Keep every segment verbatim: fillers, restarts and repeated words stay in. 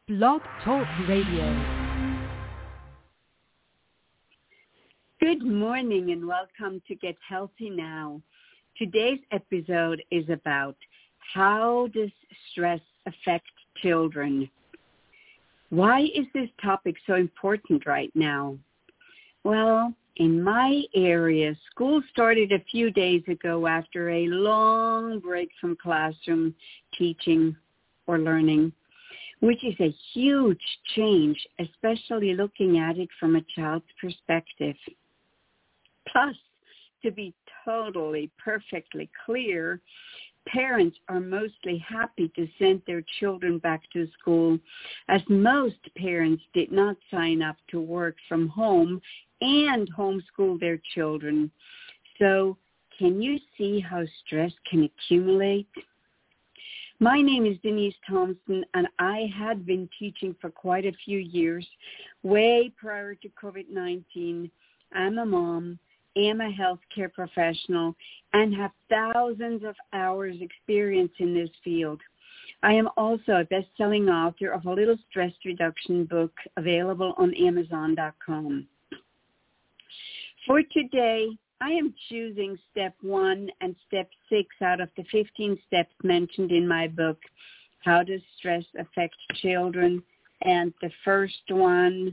Blog Talk Radio. Good morning and welcome to Get Healthy Now. Today's episode is about how does stress affect children? Why is this topic so important right now? Well, in my area, school started a few days ago after a long break from classroom teaching or learning, which is a huge change, especially looking at it from a child's perspective. Plus, to be totally, perfectly clear, parents are mostly happy to send their children back to school, as most parents did not sign up to work from home and homeschool their children. So, can you see how stress can accumulate? My name is Denise Thompson, and I had been teaching for quite a few years, way prior to covid nineteen. I'm a mom, am a healthcare professional, and have thousands of hours experience in this field. I am also a best-selling author of a little stress reduction book available on amazon dot com. For today, I am choosing step one and step six out of the fifteen steps mentioned in my book, How Does Stress Affect Children? And the first one,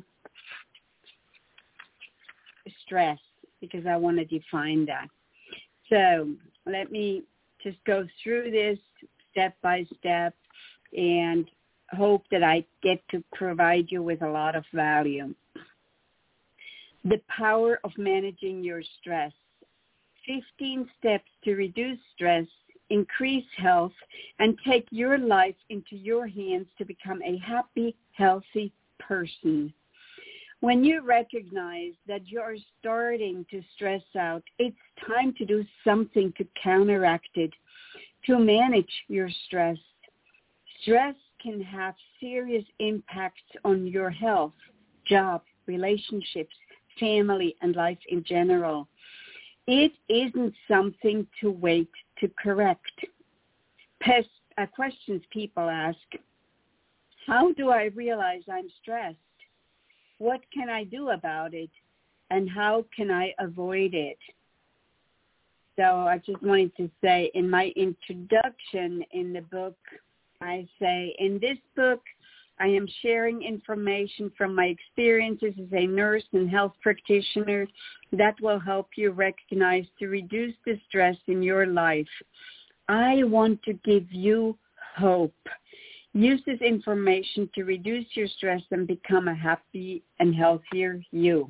stress, because I want to define that. So let me just go through this step by step and hope that I get to provide you with a lot of value. The power of managing your stress. fifteen steps to reduce stress, increase health, and take your life into your hands to become a happy, healthy person. When you recognize that you're starting to stress out, it's time to do something to counteract it, to manage your stress. Stress can have serious impacts on your health, job, relationships, family, and life in general. It isn't something to wait to correct. Pest, uh, questions people ask, how do I realize I'm stressed? What can I do about it? And how can I avoid it? So I just wanted to say in my introduction in the book, I say, in this book, I am sharing information from my experiences as a nurse and health practitioner that will help you recognize to reduce the stress in your life. I want to give you hope. Use this information to reduce your stress and become a happy and healthier you.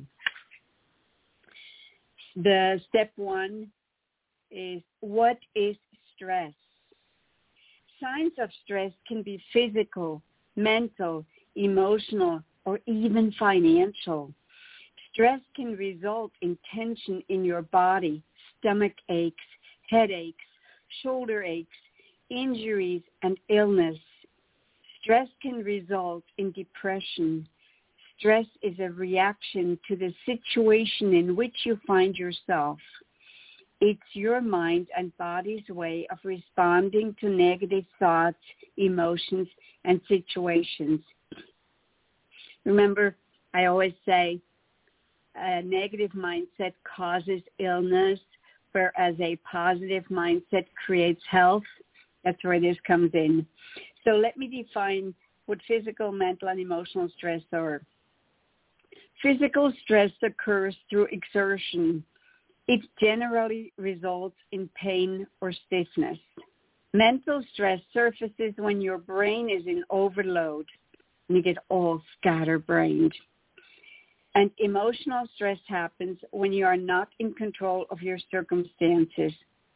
The step one is, what is stress? Signs of stress can be physical, mental, emotional, or even financial. Stress can result in tension in your body, stomach aches, headaches, shoulder aches, injuries, and illness. Stress can result in depression. Stress is a reaction to the situation in which you find yourself. It's your mind and body's way of responding to negative thoughts, emotions, and situations. Remember, I always say a negative mindset causes illness, whereas a positive mindset creates health. That's where this comes in. So let me define what physical, mental, and emotional stress are. Physical stress occurs through exertion. It generally results in pain or stiffness. Mental stress surfaces when your brain is in overload and you get all scatterbrained. And emotional stress happens when you are not in control of your circumstances.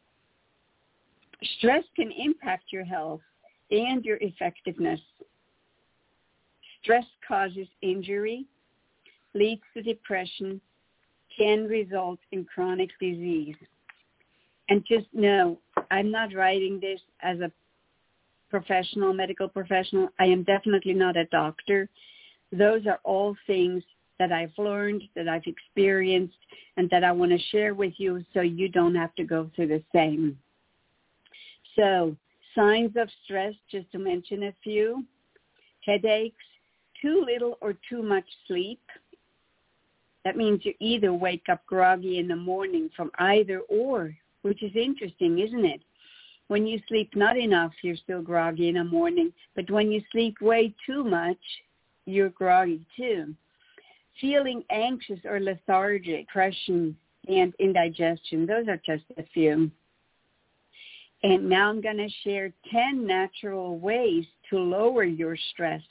Stress can impact your health and your effectiveness. Stress causes injury, leads to depression, can result in chronic disease. And just know, I'm not writing this as a professional, medical professional. I am definitely not a doctor. Those are all things that I've learned, that I've experienced, and that I want to share with you so you don't have to go through the same. So signs of stress, just to mention a few: headaches, too little or too much sleep, that means you either wake up groggy in the morning from either or, which is interesting, isn't it? When you sleep not enough, you're still groggy in the morning. But when you sleep way too much, you're groggy too. Feeling anxious or lethargic, depression, and indigestion, those are just a few. And now I'm going to share ten natural ways to lower your stress.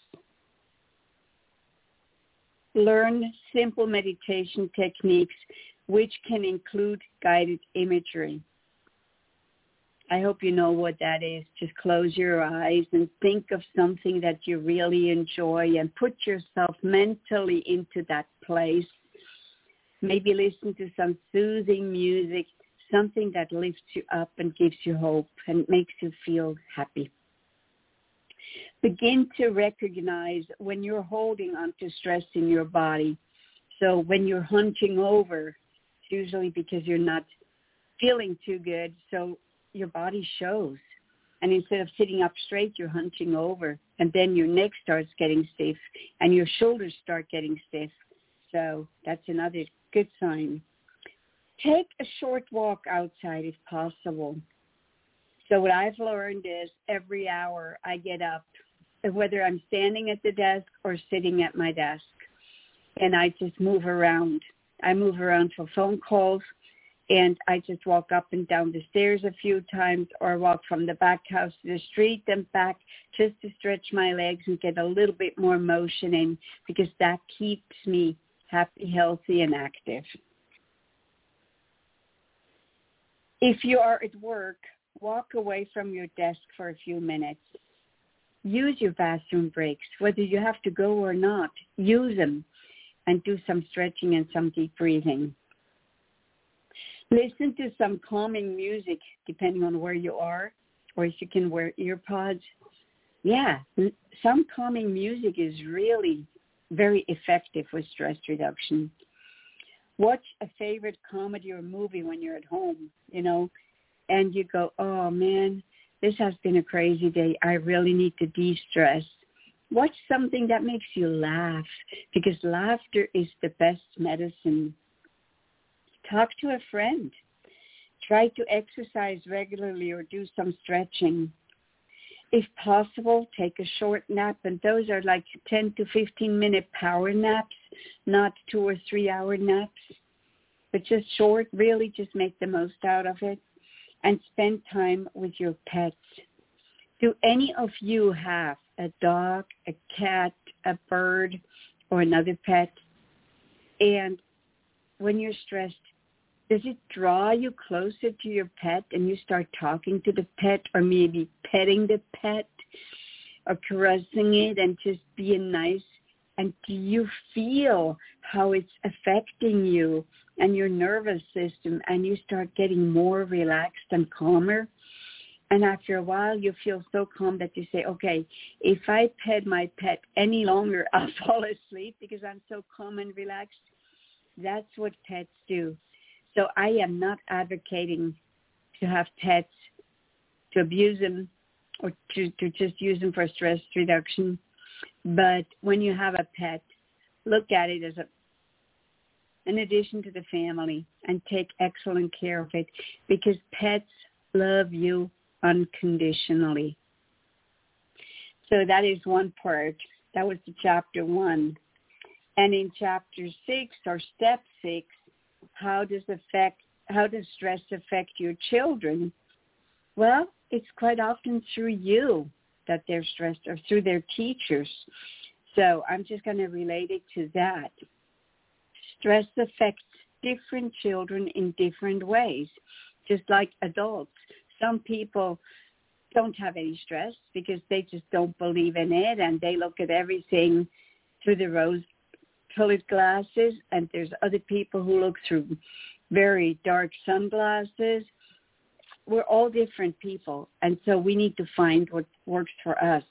Learn simple meditation techniques, which can include guided imagery. I hope you know what that is. Just close your eyes and think of something that you really enjoy and put yourself mentally into that place. Maybe listen to some soothing music, something that lifts you up and gives you hope and makes you feel happy. Begin to recognize when you're holding on to stress in your body. So when you're hunching over, it's usually because you're not feeling too good. So your body shows. And instead of sitting up straight, you're hunching over. And then your neck starts getting stiff and your shoulders start getting stiff. So that's another good sign. Take a short walk outside if possible. So what I've learned is every hour I get up, whether I'm standing at the desk or sitting at my desk, and I just move around. I move around for phone calls, and I just walk up and down the stairs a few times or walk from the back house to the street and back just to stretch my legs and get a little bit more motion in, because that keeps me happy, healthy, and active. If you are at work, walk away from your desk for a few minutes. Use your bathroom breaks, whether you have to go or not. Use them and do some stretching and some deep breathing. Listen to some calming music, depending on where you are, or if you can wear ear pods. Yeah, some calming music is really very effective with stress reduction. Watch a favorite comedy or movie when you're at home, you know, and you go, oh, man, this has been a crazy day. I really need to de-stress. Watch something that makes you laugh, because laughter is the best medicine. Talk to a friend. Try to exercise regularly or do some stretching. If possible, take a short nap, and those are like ten to fifteen minute power naps, not two or three hour naps, but just short, really just make the most out of it, and spend time with your pets. Do any of you have a dog, a cat, a bird, or another pet? And when you're stressed, does it draw you closer to your pet and you start talking to the pet, or maybe petting the pet or caressing it and just being nice? And do you feel how it's affecting you and your nervous system, and you start getting more relaxed and calmer? And after a while, you feel so calm that you say, okay, if I pet my pet any longer, I'll fall asleep because I'm so calm and relaxed. That's what pets do. So I am not advocating to have pets, to abuse them, or to, to just use them for stress reduction. But when you have a pet, look at it as a, an addition to the family, and take excellent care of it, because pets love you unconditionally. So that is one part. That was the chapter one. And in chapter six, or step six, how does affect how does stress affect your children? Well, it's quite often through you that they're stressed, or through their teachers. So I'm just going to relate it to that. Stress affects different children in different ways, just like adults. Some people don't have any stress because they just don't believe in it, and they look at everything through the rose-colored glasses, and there's other people who look through very dark sunglasses. We're all different people, and so we need to find what works for us.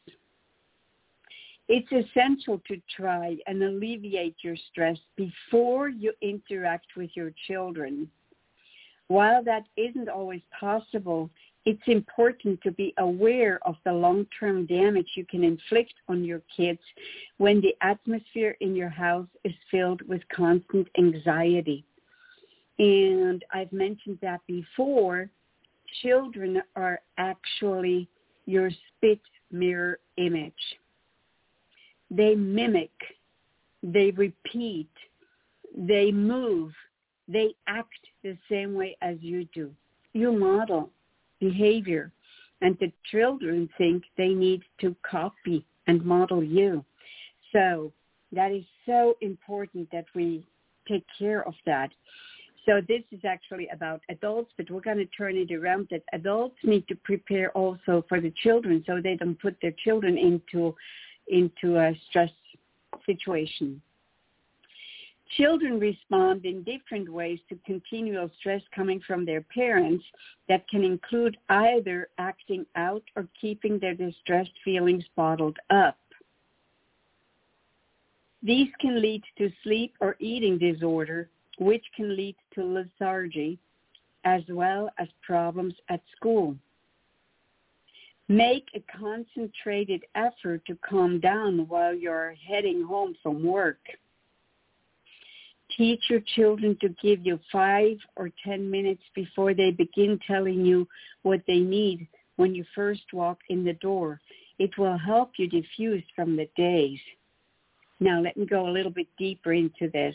It's essential to try and alleviate your stress before you interact with your children. While that isn't always possible, it's important to be aware of the long-term damage you can inflict on your kids when the atmosphere in your house is filled with constant anxiety. And I've mentioned that before. Children are actually your spit mirror image. They mimic, they repeat, they move, they act the same way as you do. You model behavior, and the children think they need to copy and model you. So that is so important that we take care of that. So this is actually about adults, but we're going to turn it around that adults need to prepare also for the children so they don't put their children into, into a stress situation. Children respond in different ways to continual stress coming from their parents that can include either acting out or keeping their distressed feelings bottled up. These can lead to sleep or eating disorder, which can lead to lethargy, as well as problems at school. Make a concentrated effort to calm down while you're heading home from work. Teach your children to give you five or ten minutes before they begin telling you what they need when you first walk in the door. It will help you diffuse from the days. Now let me go a little bit deeper into this.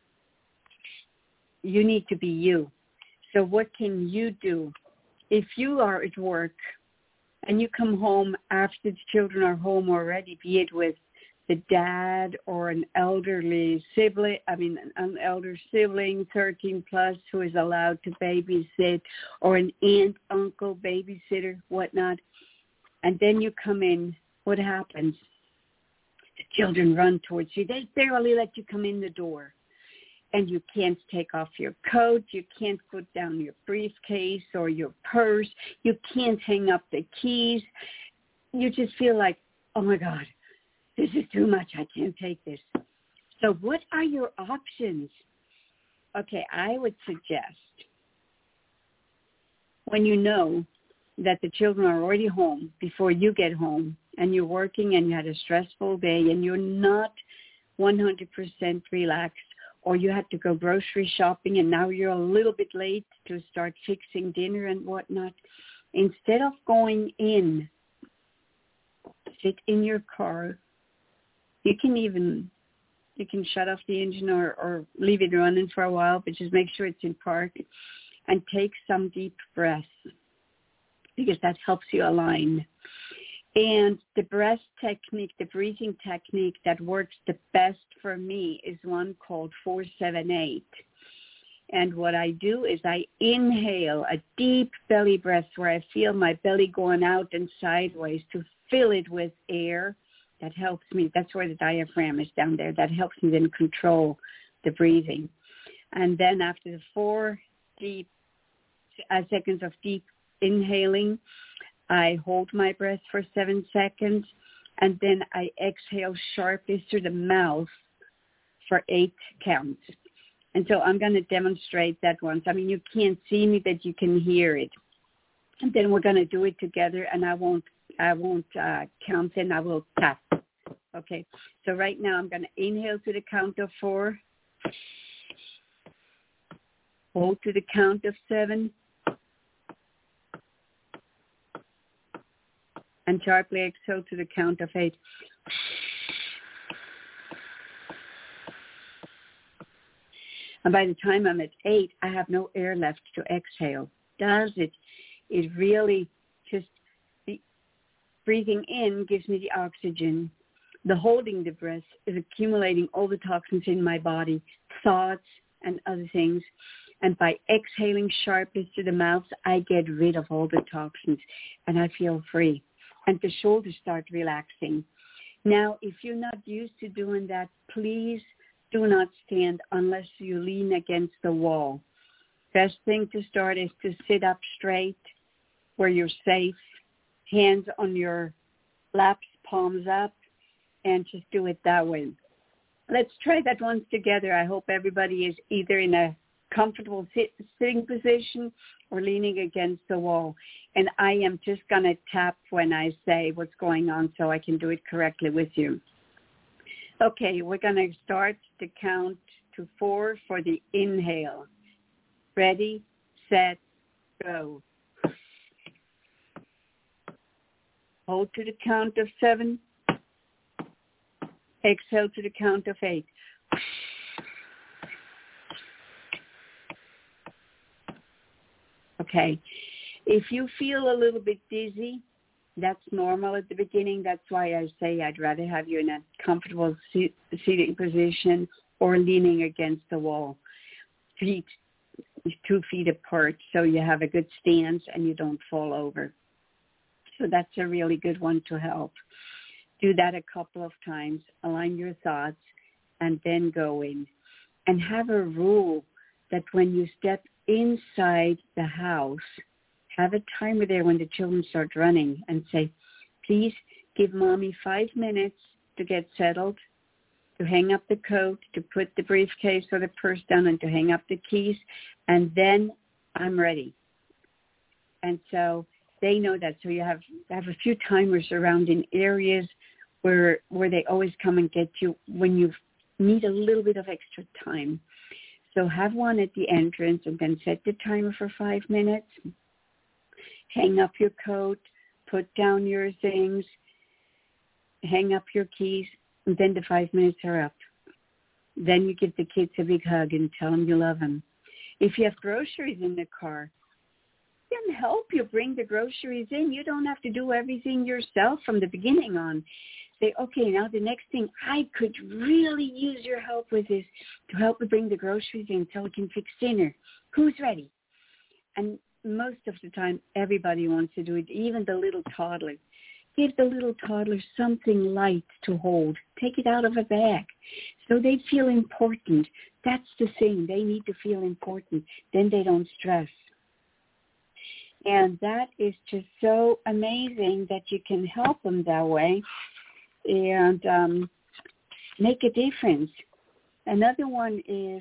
You need to be you. So what can you do? If you are at work and you come home after the children are home already, be it with the dad or an elderly sibling, I mean, an elder sibling, thirteen plus, who is allowed to babysit, or an aunt, uncle, babysitter, whatnot, and then you come in, what happens? The children run towards you. They barely let you come in the door. And you can't take off your coat, you can't put down your briefcase or your purse, you can't hang up the keys. You just feel like, oh my God, this is too much, I can't take this. So what are your options? Okay, I would suggest when you know that the children are already home before you get home and you're working and you had a stressful day and you're not one hundred percent relaxed, or you had to go grocery shopping and now you're a little bit late to start fixing dinner and whatnot, instead of going in, sit in your car. You can even, you can shut off the engine or, or leave it running for a while, but just make sure it's in park, and take some deep breaths, because that helps you align. And the breath technique, the breathing technique that works the best for me is one called four seven eight. And what I do is I inhale a deep belly breath where I feel my belly going out and sideways to fill it with air. That helps me. That's where the diaphragm is, down there. That helps me then control the breathing. And then after the four deep uh, seconds of deep inhaling, I hold my breath for seven seconds, and then I exhale sharply through the mouth for eight counts. And so I'm going to demonstrate that once. I mean, you can't see me, but you can hear it. And then we're going to do it together, and I won't I won't uh, count in. I will tap. Okay. So right now I'm going to inhale to the count of four. Hold to the count of seven. And sharply exhale to the count of eight. And by the time I'm at eight, I have no air left to exhale. Does it? It really just, the breathing in gives me the oxygen. The holding the breath is accumulating all the toxins in my body, thoughts and other things. And by exhaling sharply through the mouth, I get rid of all the toxins and I feel free. And the shoulders start relaxing. Now, if you're not used to doing that, please do not stand unless you lean against the wall. Best thing to start is to sit up straight where you're safe, hands on your laps, palms up, and just do it that way. Let's try that once together. I hope everybody is either in a comfortable sit, sitting position or leaning against the wall. And I am just going to tap when I say what's going on so I can do it correctly with you. Okay, we're going to start to count to four for the inhale. Ready, set, go. Hold to the count of seven. Exhale to the count of eight. Okay. If you feel a little bit dizzy, that's normal at the beginning. That's why I say I'd rather have you in a comfortable seat, seating position or leaning against the wall. Feet two feet apart so you have a good stance and you don't fall over. So that's a really good one to help. Do that a couple of times. Align your thoughts and then go in. And have a rule that when you step inside the house, have a timer there when the children start running and say, please give mommy five minutes to get settled, to hang up the coat, to put the briefcase or the purse down and to hang up the keys, and then I'm ready. And so they know that. So you have have a few timers around in areas where where they always come and get you when you need a little bit of extra time. So have one at the entrance and then set the timer for five minutes. Hang up your coat, put down your things, hang up your keys, and then the five minutes are up. Then you give the kids a big hug and tell them you love them. If you have groceries in the car, then help you bring the groceries in. You don't have to do everything yourself from the beginning on. Say, okay, now the next thing I could really use your help with is to help me bring the groceries in so we can fix dinner. Who's ready? And most of the time, everybody wants to do it, even the little toddler. Give the little toddler something light to hold. Take it out of a bag so they feel important. That's the thing. They need to feel important. Then they don't stress. And that is just so amazing that you can help them that way and um, make a difference. Another one is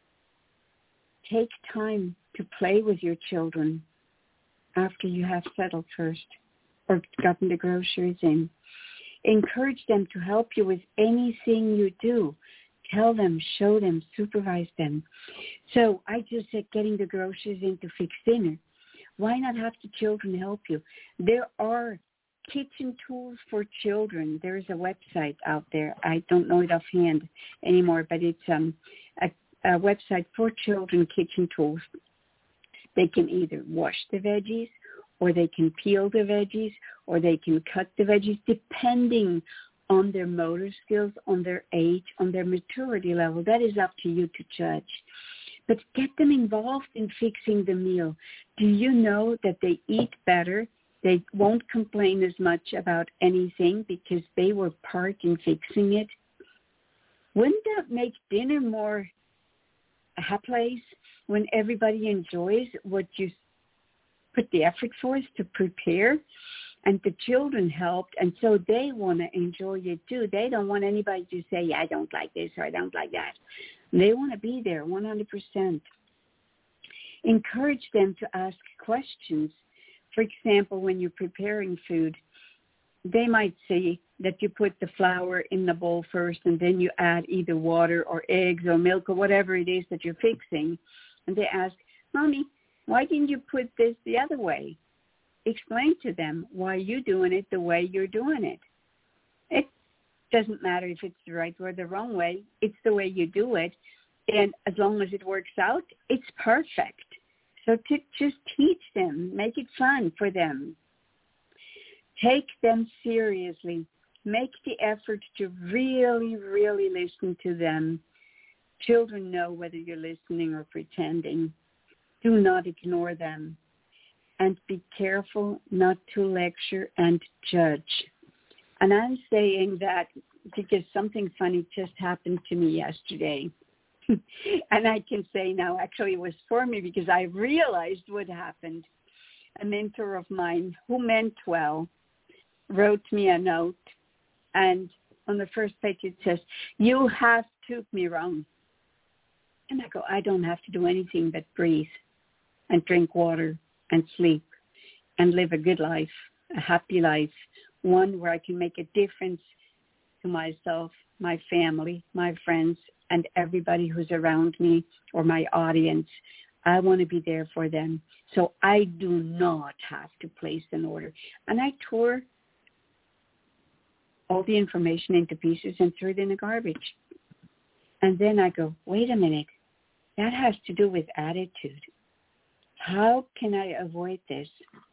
take time to play with your children after you have settled first or gotten the groceries in. Encourage them to help you with anything you do. Tell them, show them, supervise them. So I just said getting the groceries in to fix dinner. Why not have the children help you? There are kitchen tools for children. There is a website out there. I don't know it offhand anymore, but it's um, a, a website for children kitchen tools. They can either wash the veggies, or they can peel the veggies, or they can cut the veggies, depending on their motor skills, on their age, on their maturity level. That is up to you to judge. But get them involved in fixing the meal. Do you know that they eat better? They won't complain as much about anything because they were part in fixing it. Wouldn't that make dinner more a place when everybody enjoys what you put the effort forth to prepare? And the children helped, and so they want to enjoy it too. They don't want anybody to say, yeah, I don't like this or I don't like that. They want to be there one hundred percent. Encourage them to ask questions. For example, when you're preparing food, they might say that you put the flour in the bowl first and then you add either water or eggs or milk or whatever it is that you're fixing. And they ask, Mommy, why didn't you put this the other way? Explain to them why you're doing it the way you're doing it. It doesn't matter if it's the right or the wrong way. It's the way you do it. And as long as it works out, it's perfect. So to just teach them, make it fun for them. Take them seriously. Make the effort to really, really listen to them. Children know whether you're listening or pretending. Do not ignore them. And be careful not to lecture and judge. And I'm saying that because something funny just happened to me yesterday. And I can say now, actually it was for me because I realized what happened. A mentor of mine who meant well wrote me a note. And on the first page it says, you have took me wrong. And I go, I don't have to do anything but breathe and drink water and sleep and live a good life, a happy life, one where I can make a difference to myself, my family, my friends, and everybody who's around me or my audience. I want to be there for them. So I do not have to place an order. And I tore all the information into pieces and threw it in the garbage. And then I go, wait a minute, that has to do with attitude. How can I avoid this?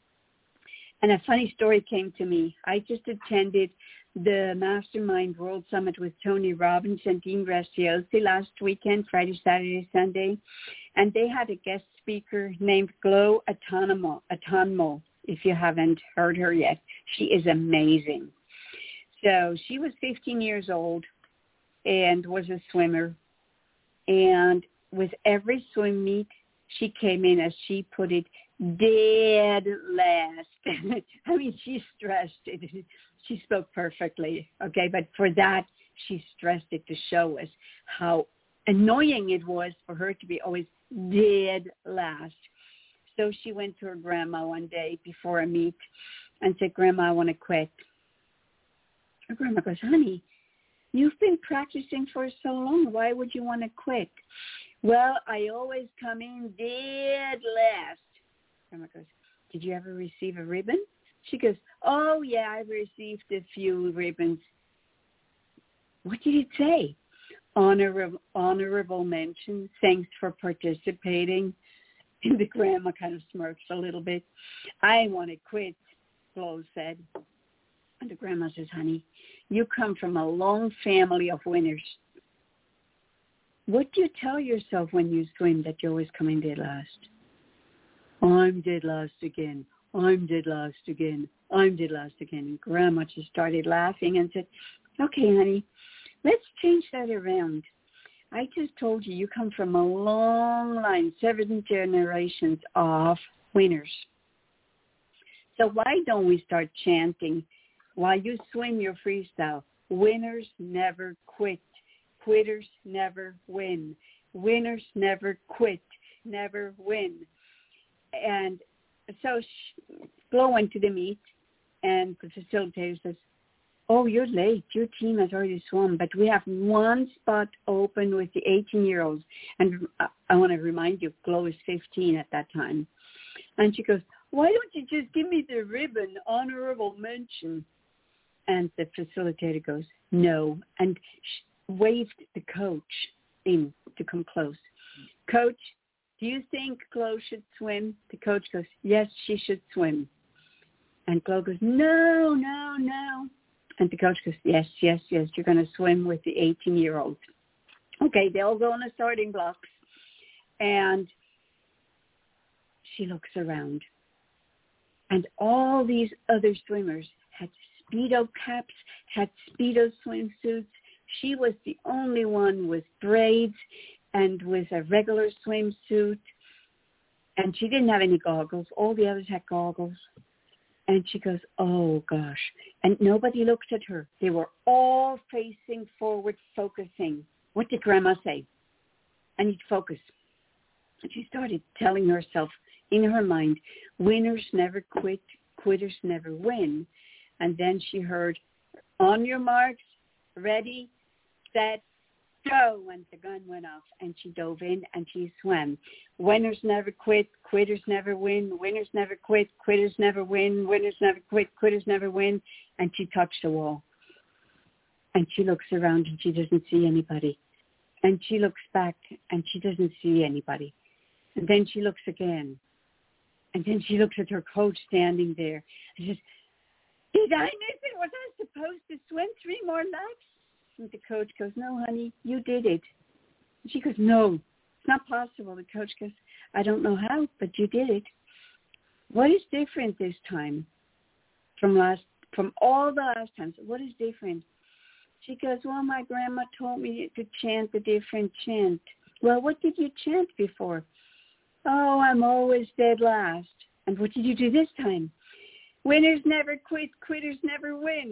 And a funny story came to me. I just attended the Mastermind World Summit with Tony Robbins and Dean Graziosi last weekend, Friday, Saturday, Sunday. And they had a guest speaker named Glo Atonmo, Atonmo, if you haven't heard her yet. She is amazing. So she was fifteen years old and was a swimmer. And with every swim meet, she came in, as she put it, dead last. I mean, she stressed it. She spoke perfectly, okay? But for that, she stressed it to show us how annoying it was for her to be always dead last. So she went to her grandma one day before a meet and said, Grandma, I want to quit. Her grandma goes, honey, you've been practicing for so long. Why would you want to quit? Well, I always come in dead last. Grandma goes, did you ever receive a ribbon? She goes, oh, yeah, I've received a few ribbons. What did it say? Honorable, honorable mention. Thanks for participating. And the grandma kind of smirks a little bit. I want to quit, Glo said. And the grandma says, honey, you come from a long family of winners. What do you tell yourself when you swim that you're always coming dead last? I'm dead last again. I'm dead last again. I'm dead last again. And Grandma just started laughing and said, okay, honey, let's change that around. I just told you you come from a long line, seven generations of winners. So why don't we start chanting while you swim your freestyle? Winners never quit. Quitters never win. Winners never quit, never win. And so Glo went to the meet, and the facilitator says, oh, you're late. Your team has already swum, but we have one spot open with the eighteen-year-olds. And I want to remind you, Glo is fifteen at that time. And she goes, why don't you just give me the ribbon, honorable mention? And the facilitator goes, no, and waved the coach in to come close. Coach, do you think Glo should swim? The coach goes, yes, she should swim. And Glo goes, no, no, no. And the coach goes, yes, yes, yes, you're going to swim with the eighteen-year-old. Okay, they all go on the starting blocks. And she looks around. And all these other swimmers had Speedo caps, had Speedo swimsuits. She was the only one with braids and with a regular swimsuit. And she didn't have any goggles. All the others had goggles. And she goes, oh, gosh. And nobody looked at her. They were all facing forward, focusing. What did Grandma say? I need to focus. And she started telling herself in her mind, winners never quit, quitters never win. And then she heard, on your marks, ready, set, go. And the gun went off, and she dove in, and she swam. Winners never quit, quitters never win. Winners never quit, quitters never win. Winners never quit, quitters never win. And she touched the wall. And she looks around, and she doesn't see anybody. And she looks back, and she doesn't see anybody. And then she looks again. And then she looks at her coach standing there. And says, did I miss it? Was I supposed to swim three more laps? And the coach goes, no, honey, you did it. And she goes, no, it's not possible. The coach goes, I don't know how, but you did it. What is different this time from last, from all the last times? What is different? She goes, well, my grandma told me to chant a different chant. Well, what did you chant before? Oh, I'm always dead last. And what did you do this time? Winners never quit, quitters never win.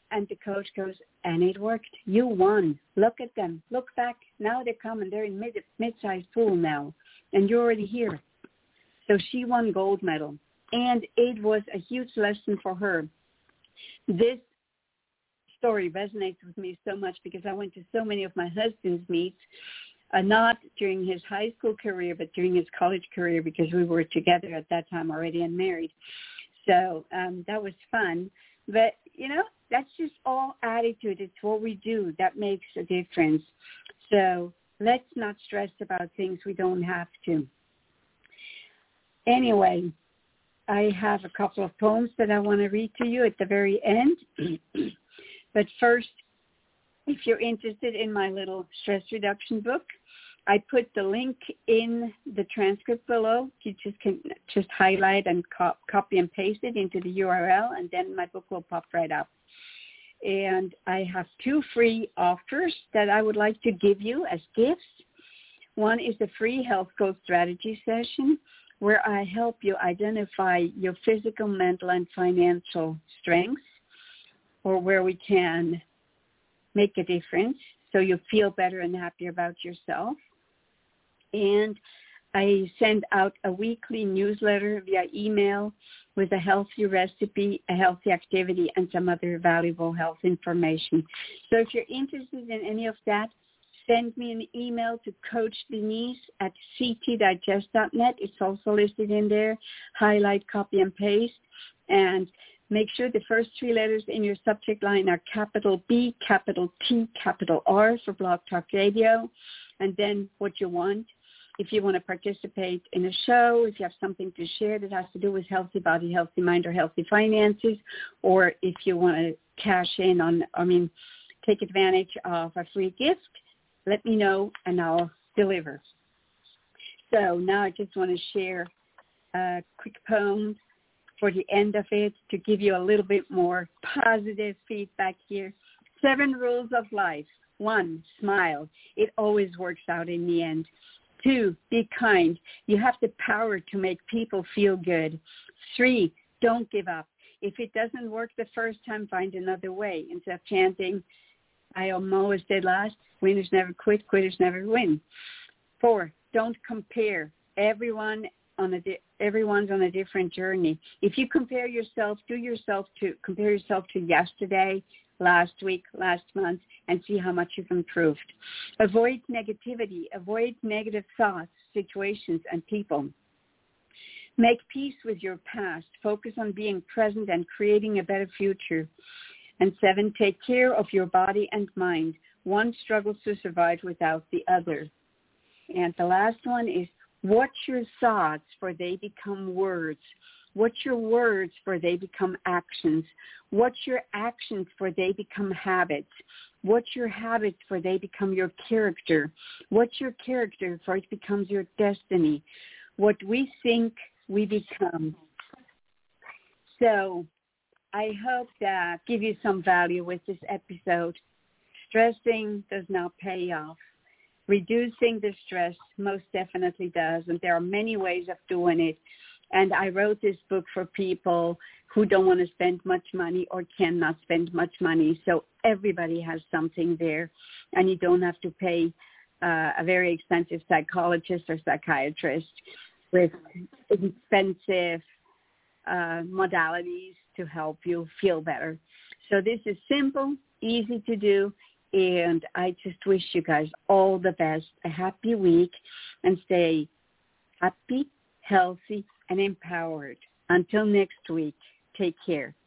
and the coach goes, and it worked. You won. Look at them. Look back. Now they're coming. They're in mid, mid-sized pool now, and you're already here. So she won gold medal, and it was a huge lesson for her. This story resonates with me so much because I went to so many of my husband's meets, uh, not during his high school career, but during his college career because we were together at that time already and married. So um, that was fun. But, you know, that's just all attitude. It's what we do that makes a difference. So let's not stress about things we don't have to. Anyway, I have a couple of poems that I want to read to you at the very end. But first, if you're interested in my little stress reduction book, I put the link in the transcript below. You just can just highlight and co- copy and paste it into the U R L, and then my book will pop right up. And I have two free offers that I would like to give you as gifts. One is the free health goal strategy session, where I help you identify your physical, mental, and financial strengths, or where we can make a difference so you feel better and happier about yourself. And I send out a weekly newsletter via email with a healthy recipe, a healthy activity, and some other valuable health information. So if you're interested in any of that, send me an email to Coach Denise at c t digest dot net. It's also listed in there. Highlight, copy, and paste. And make sure the first three letters in your subject line are capital B, capital T, capital R for Blog Talk Radio, and then what you want. If you want to participate in a show, if you have something to share that has to do with healthy body, healthy mind, or healthy finances, or if you want to cash in on, I mean, take advantage of a free gift, let me know and I'll deliver. So now I just want to share a quick poem for the end of it to give you a little bit more positive feedback here. Seven rules of life. One, smile. It always works out in the end. Two, be kind. You have the power to make people feel good. Three, don't give up. If it doesn't work the first time, find another way. Instead of chanting, I always did last, winners never quit, quitters never win. Four, don't compare. Everyone on a di- everyone's on a different journey. If you compare yourself, do yourself to compare yourself to yesterday, last week, last month, and see how much you've improved. Avoid negativity. Avoid negative thoughts, situations, and people. Make peace with your past. Focus on being present and creating a better future. And seven, take care of your body and mind. One struggles to survive without the other. And the last one is, watch your thoughts, for they become words. Watch your words, for they become actions. Watch your actions, for they become habits. Watch your habits, for they become your character. Watch your character, for it becomes your destiny. What we think, we become. So I hope that give you some value with this episode. Stressing does not pay off. Reducing the stress most definitely does, and there are many ways of doing it. And I wrote this book for people who don't want to spend much money or cannot spend much money. So everybody has something there, and you don't have to pay uh, a very expensive psychologist or psychiatrist with expensive uh, modalities to help you feel better. So this is simple, easy to do, and I just wish you guys all the best, a happy week, and stay happy, healthy, and empowered. Until next week, take care.